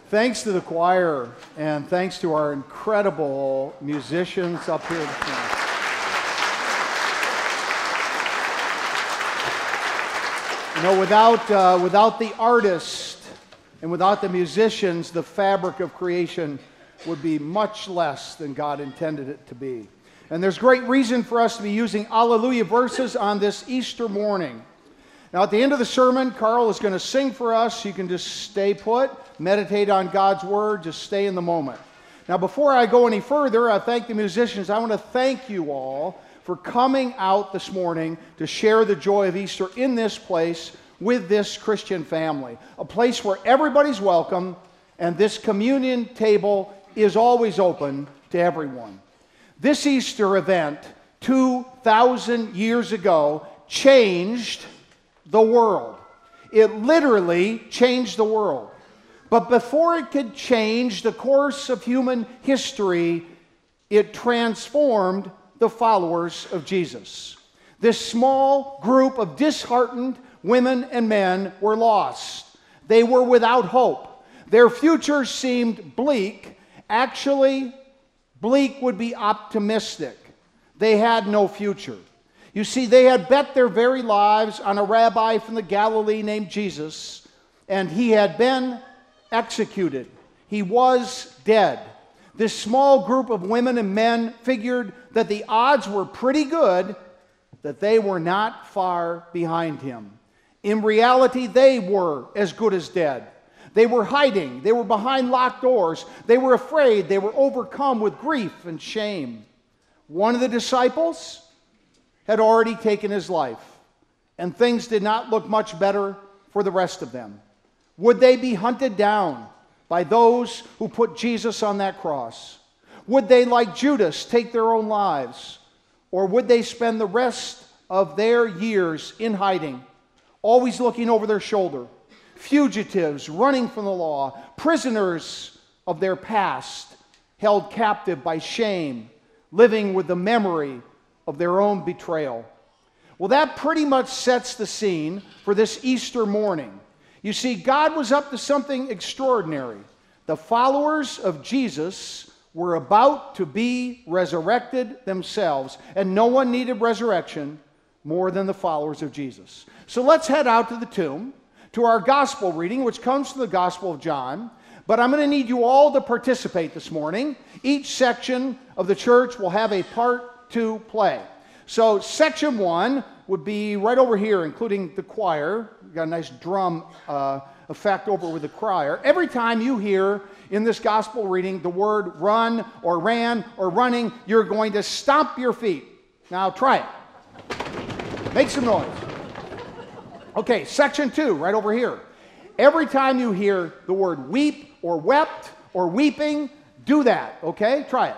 Thanks to the choir, and thanks to our incredible musicians up here. You know, without the artist and without the musicians, the fabric of creation would be much less than God intended it to be. And there's great reason for us to be using Alleluia verses on this Easter morning. Now, at the end of the sermon, Carl is going to sing for us. You can just stay put, meditate on God's Word, just stay in the moment. Now, before I go any further, I thank the musicians. I want to thank you all for coming out this morning to share the joy of Easter in this place with this Christian family. A place where everybody's welcome, and this communion table is always open to everyone. This Easter event, 2,000 years ago, changed the world. It literally changed the world. But before it could change the course of human history, it transformed the followers of Jesus. This small group of disheartened women and men were lost. They were without hope. Their future seemed bleak. Actually, bleak would be optimistic. They had no future. You see, they had bet their very lives on a rabbi from the Galilee named Jesus, and he had been executed. He was dead. This small group of women and men figured that the odds were pretty good that they were not far behind him. In reality, they were as good as dead. They were hiding. They were behind locked doors. They were afraid. They were overcome with grief and shame. One of the disciples had already taken his life, and things did not look much better for the rest of them. Would they be hunted down by those who put Jesus on that cross? Would they, like Judas, take their own lives? Or would they spend the rest of their years in hiding, always looking over their shoulder? Fugitives running from the law, prisoners of their past, held captive by shame, living with the memory of their own betrayal. Well, that pretty much sets the scene for this Easter morning. You see, God was up to something extraordinary. The followers of Jesus were about to be resurrected themselves, and no one needed resurrection more than the followers of Jesus. So let's head out to the tomb, to our gospel reading, which comes from the Gospel of John. But I'm going to need you all to participate this morning. Each section of the church will have a part to play. So section 1 would be right over here, including the choir. We've got a nice drum effect over with the choir. Every time you hear in this gospel reading the word run or ran or running, you're going to stomp your feet. Now try it. Make some noise. Okay, section 2, right over here. Every time you hear the word weep or wept or weeping, do that, okay? Try it.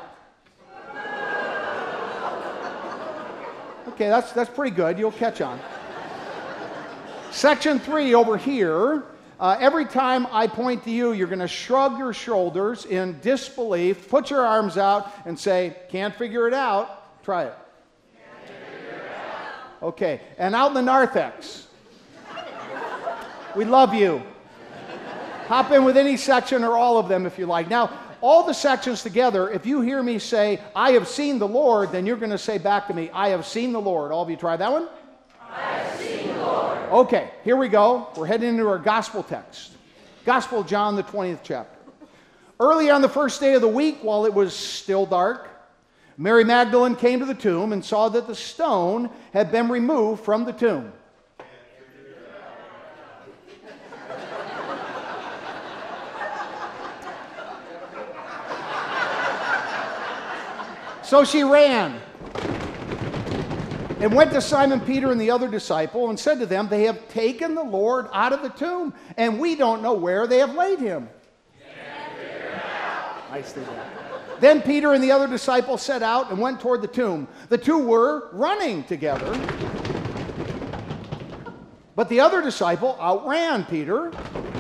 Okay, that's pretty good. You'll catch on. Section 3 over here. Every time I point to you, you're going to shrug your shoulders in disbelief, put your arms out, and say, "Can't figure it out." Try it. Can't figure it out. Okay, and out in the narthex. We love you. Hop in with any section or all of them if you like. Now, all the sections together, if you hear me say, "I have seen the Lord," then you're going to say back to me, "I have seen the Lord." All of you try that one? I have seen the Lord. Okay, here we go. We're heading into our gospel text. Gospel of John, the 20th chapter. Early on the first day of the week, while it was still dark, Mary Magdalene came to the tomb and saw that the stone had been removed from the tomb. So she ran and went to Simon Peter and the other disciple and said to them, "They have taken the Lord out of the tomb, and we don't know where they have laid him." Nicely done. Then Peter and the other disciple set out and went toward the tomb. The two were running together, but the other disciple outran Peter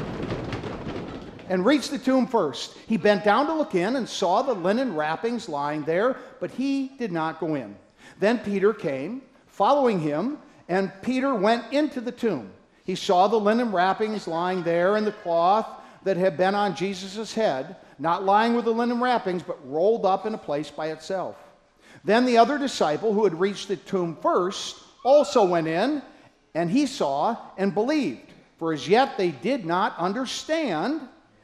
and reached the tomb first. He bent down to look in and saw the linen wrappings lying there, but he did not go in. Then Peter came, following him, and Peter went into the tomb. He saw the linen wrappings lying there and the cloth that had been on Jesus' head, not lying with the linen wrappings, but rolled up in a place by itself. Then the other disciple who had reached the tomb first also went in, and he saw and believed, for as yet they did not understand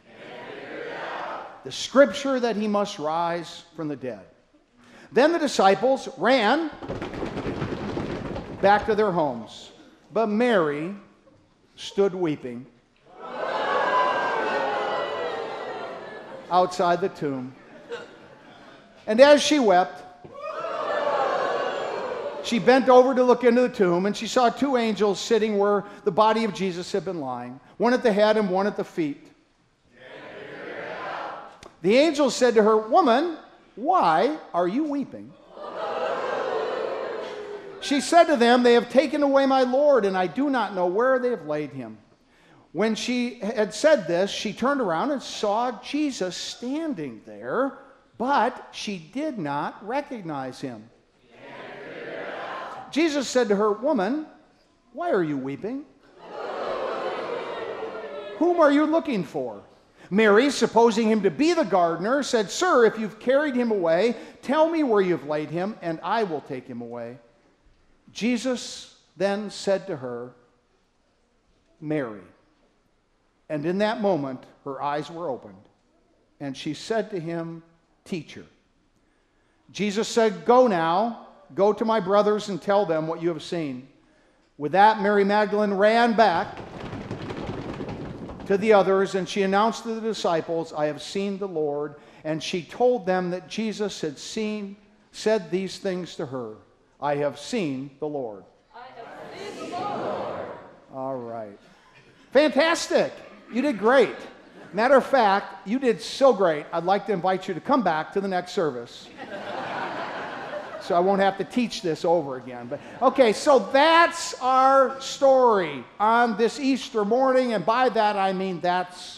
the scripture that he must rise from the dead. Then the disciples ran back to their homes, but Mary stood weeping outside the tomb. And as she wept, she bent over to look into the tomb, and she saw two angels sitting where the body of Jesus had been lying, one at the head and one at the feet. The angels said to her, "Woman, why are you weeping?" She said to them, "They have taken away my Lord, and I do not know where they have laid him." When she had said this, she turned around and saw Jesus standing there, but she did not recognize him. Jesus said to her, "Woman, why are you weeping? Whom are you looking for?" Mary, supposing him to be the gardener, said, "Sir, if you've carried him away, tell me where you've laid him, and I will take him away." Jesus then said to her, "Mary." And in that moment, her eyes were opened, and she said to him, "Teacher." Jesus said, "Go now. Go to my brothers and tell them what you have seen." With that, Mary Magdalene ran back to the others, and she announced to the disciples, "I have seen the Lord." And she told them that Jesus had said these things to her. "I have seen the Lord." I have seen the Lord. All right. Fantastic. You did great. Matter of fact, you did so great, I'd like to invite you to come back to the next service. So I won't have to teach this over again. But okay, so that's our story on this Easter morning, and by that I mean that's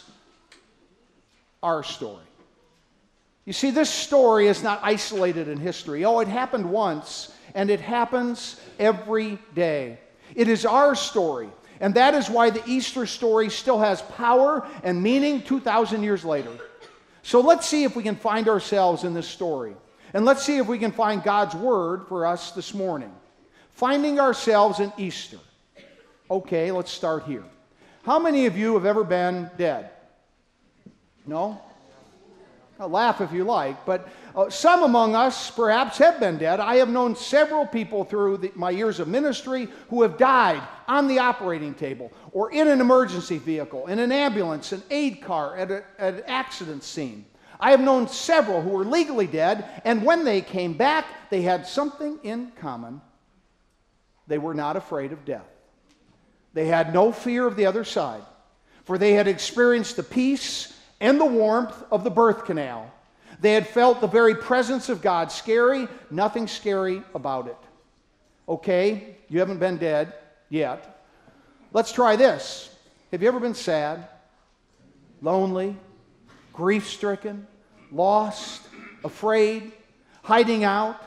our story. You see, this story is not isolated in history. Oh, it happened once, and it happens every day. It is our story, and that is why the Easter story still has power and meaning 2,000 years later. So let's see if we can find ourselves in this story. And let's see if we can find God's word for us this morning. Finding ourselves in Easter. Okay, let's start here. How many of you have ever been dead? No? I'll laugh if you like, but some among us perhaps have been dead. I have known several people through my years of ministry who have died on the operating table or in an emergency vehicle, in an ambulance, an aid car, at an accident scene. I have known several who were legally dead, and when they came back, they had something in common. They were not afraid of death. They had no fear of the other side, for they had experienced the peace and the warmth of the birth canal. They had felt the very presence of God. Scary, nothing scary about it. Okay, you haven't been dead yet. Let's try this. Have you ever been sad, lonely, grief-stricken, lost, afraid, hiding out,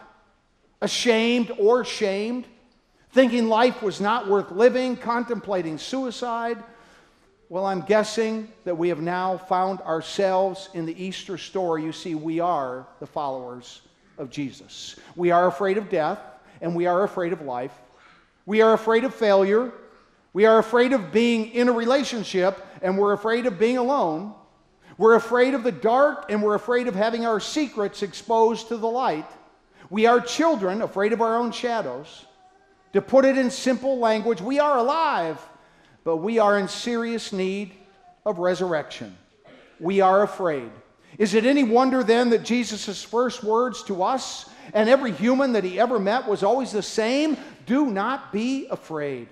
ashamed or shamed, thinking life was not worth living, contemplating suicide? Well, I'm guessing that we have now found ourselves in the Easter story. You see, we are the followers of Jesus. We are afraid of death, and we are afraid of life. We are afraid of failure. We are afraid of being in a relationship, and we're afraid of being alone. We're afraid of the dark, and we're afraid of having our secrets exposed to the light. We are children, afraid of our own shadows. To put it in simple language, we are alive, but we are in serious need of resurrection. We are afraid. Is it any wonder then that Jesus' first words to us and every human that he ever met was always the same? Do not be afraid.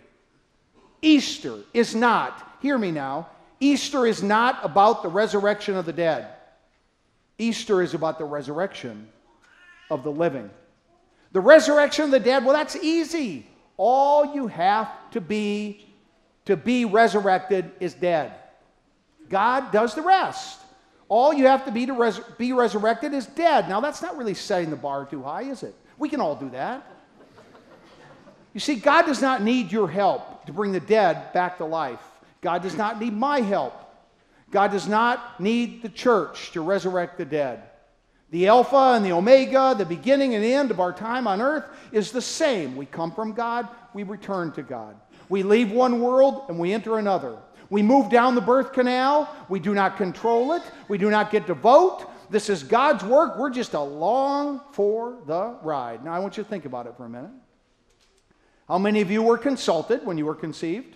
Easter is not, hear me now, Easter is not about the resurrection of the dead. Easter is about the resurrection of the living. The resurrection of the dead, well, that's easy. All you have to be resurrected is dead. God does the rest. All you have to be resurrected is dead. Now, that's not really setting the bar too high, is it? We can all do that. You see, God does not need your help to bring the dead back to life. God does not need my help. God does not need the church to resurrect the dead. The Alpha and the Omega, the beginning and the end of our time on earth is the same. We come from God, we return to God. We leave one world and we enter another. We move down the birth canal. We do not control it. We do not get to vote. This is God's work. We're just along for the ride. Now, I want you to think about it for a minute. How many of you were consulted when you were conceived?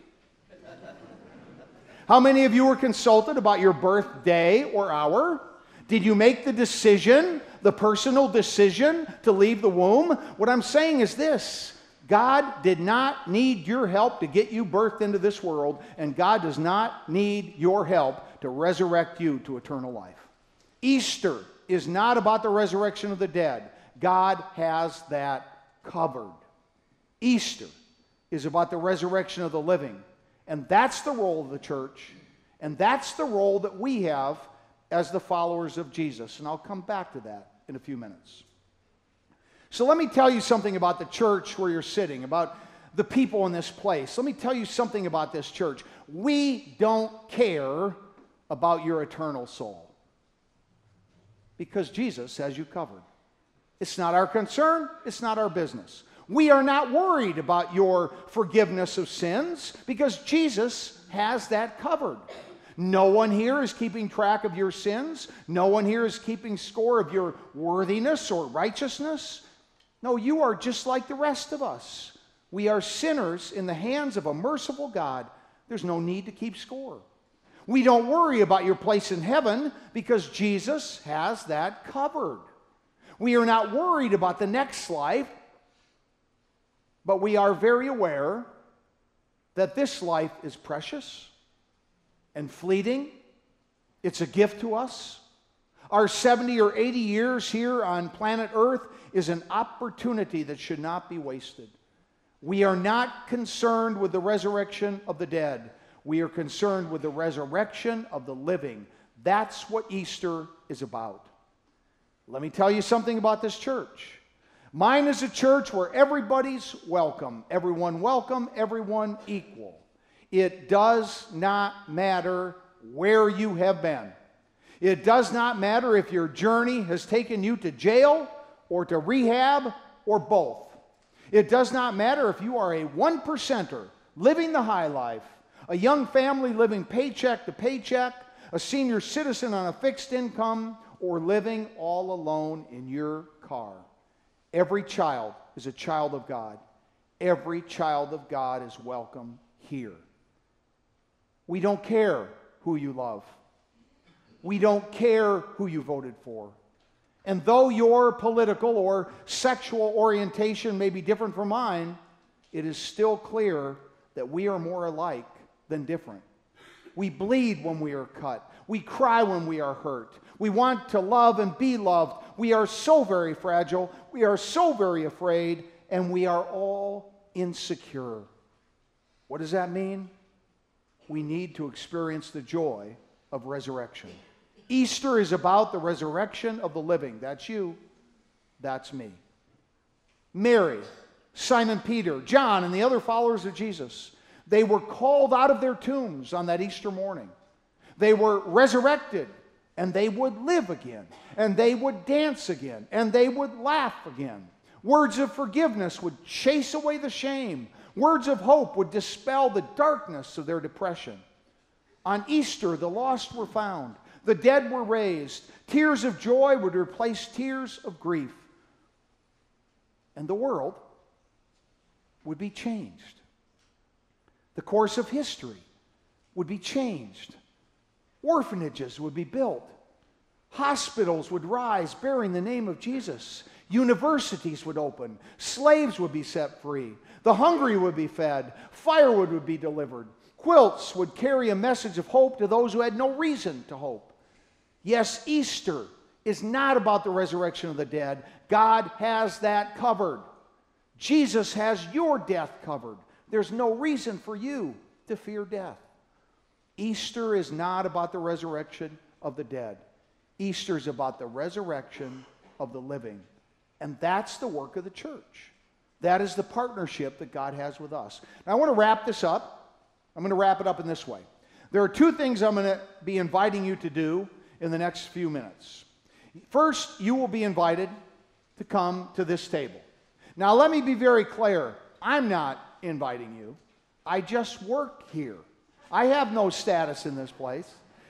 How many of you were consulted about your birthday or hour? Did you make the decision, the personal decision, to leave the womb? What I'm saying is this: God did not need your help to get you birthed into this world, and God does not need your help to resurrect you to eternal life. Easter is not about the resurrection of the dead. God has that covered. Easter is about the resurrection of the living. And that's the role of the church, and that's the role that we have as the followers of Jesus. And I'll come back to that in a few minutes. So let me tell you something about the church where you're sitting, about the people in this place. Let me tell you something about this church. We don't care about your eternal soul because Jesus has you covered. It's not our concern. It's not our business. We are not worried about your forgiveness of sins because Jesus has that covered. No one here is keeping track of your sins. No one here is keeping score of your worthiness or righteousness. No, you are just like the rest of us. We are sinners in the hands of a merciful God. There's no need to keep score. We don't worry about your place in heaven because Jesus has that covered. We are not worried about the next life, but we are very aware that this life is precious and fleeting. It's a gift to us. Our 70 or 80 years here on planet Earth is an opportunity that should not be wasted. We are not concerned with the resurrection of the dead. We are concerned with the resurrection of the living. That's what Easter is about. Let me tell you something about this church. Mine is a church where everybody's welcome. Everyone welcome, everyone equal. It does not matter where you have been. It does not matter if your journey has taken you to jail or to rehab or both. It does not matter if you are a one-percenter living the high life, a young family living paycheck to paycheck, a senior citizen on a fixed income, or living all alone in your car. Every child is a child of God. Every child of God is welcome here. We don't care who you love. We don't care who you voted for. And though your political or sexual orientation may be different from mine, it is still clear that we are more alike than different. We bleed when we are cut. We cry when we are hurt. We want to love and be loved. We are so very fragile. We are so very afraid. And we are all insecure. What does that mean? We need to experience the joy of resurrection. Easter is about the resurrection of the living. That's you. That's me. Mary, Simon Peter, John, and the other followers of Jesus, they were called out of their tombs on that Easter morning. They were resurrected, and they would live again, and they would dance again, and they would laugh again. Words of forgiveness would chase away the shame. Words of hope would dispel the darkness of their depression. On Easter, the lost were found. The dead were raised. Tears of joy would replace tears of grief. And the world would be changed. The course of history would be changed. Orphanages would be built. Hospitals would rise bearing the name of Jesus. Universities would open. Slaves would be set free. The hungry would be fed. Firewood would be delivered. Quilts would carry a message of hope to those who had no reason to hope. Yes, Easter is not about the resurrection of the dead. God has that covered. Jesus has your death covered. There's no reason for you to fear death. Easter is not about the resurrection of the dead. Easter is about the resurrection of the living. And that's the work of the church. That is the partnership that God has with us. Now, I want to wrap this up. I'm going to wrap it up in this way. There are two things I'm going to be inviting you to do in the next few minutes. First, you will be invited to come to this table. Now, let me be very clear. I'm not inviting you. I just work here. I have no status in this place.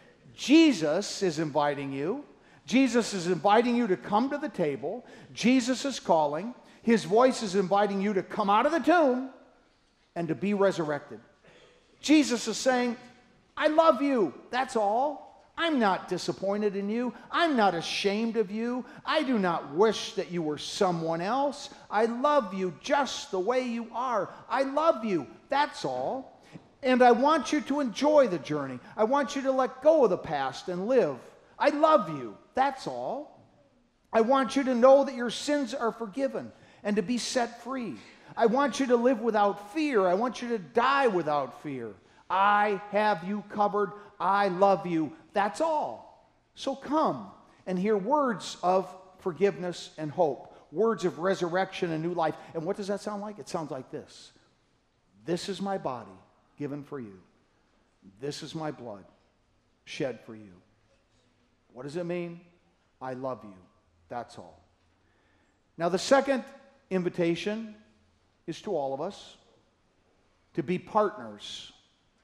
Jesus is inviting you. Jesus is inviting you to come to the table. Jesus is calling. His voice is inviting you to come out of the tomb and to be resurrected. Jesus is saying, I love you. That's all. I'm not disappointed in you. I'm not ashamed of you. I do not wish that you were someone else. I love you just the way you are. I love you. That's all. And I want you to enjoy the journey. I want you to let go of the past and live. I love you. That's all. I want you to know that your sins are forgiven and to be set free. I want you to live without fear. I want you to die without fear. I have you covered. I love you. That's all. So come and hear words of forgiveness and hope, words of resurrection and new life. And what does that sound like? It sounds like this. This is my body given for you. This is my blood shed for you. What does it mean? I love you. That's all. Now, the second invitation is to all of us to be partners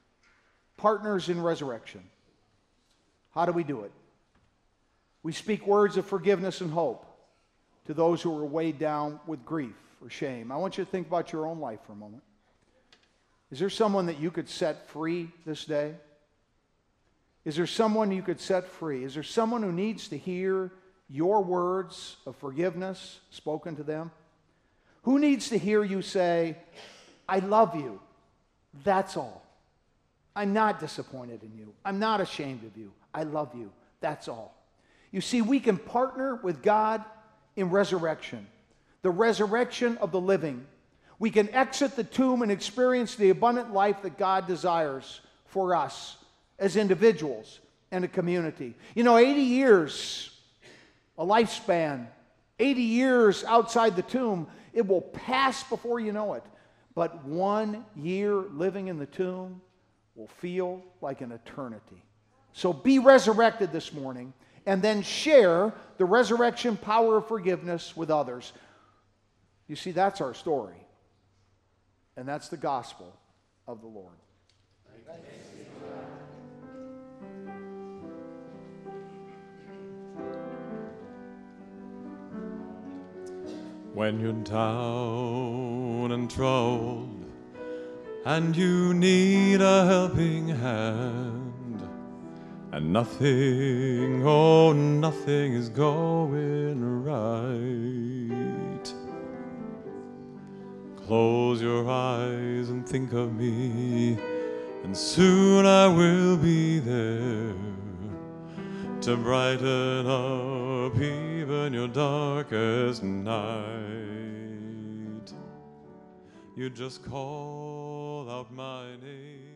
in resurrection. How do we do it? We speak words of forgiveness and hope to those who are weighed down with grief or shame. I want you to think about your own life for a moment. Is there someone that you could set free this day? Is there someone you could set free? Is there someone who needs to hear your words of forgiveness spoken to them? Who needs to hear you say, I love you. That's all. I'm not disappointed in you. I'm not ashamed of you. I love you. That's all. You see, we can partner with God in resurrection, the resurrection of the living. We can exit the tomb and experience the abundant life that God desires for us as individuals and a community. 80 years, a lifespan, 80 years outside the tomb, it will pass before you know it. But 1 year living in the tomb will feel like an eternity. So be resurrected this morning and then share the resurrection power of forgiveness with others. You see, that's our story. And that's the gospel of the Lord. When you're down and troubled and you need a helping hand, and nothing, oh nothing is going right, close your eyes and think of me, and soon I will be there to brighten up even your darkest night. You just call out my name.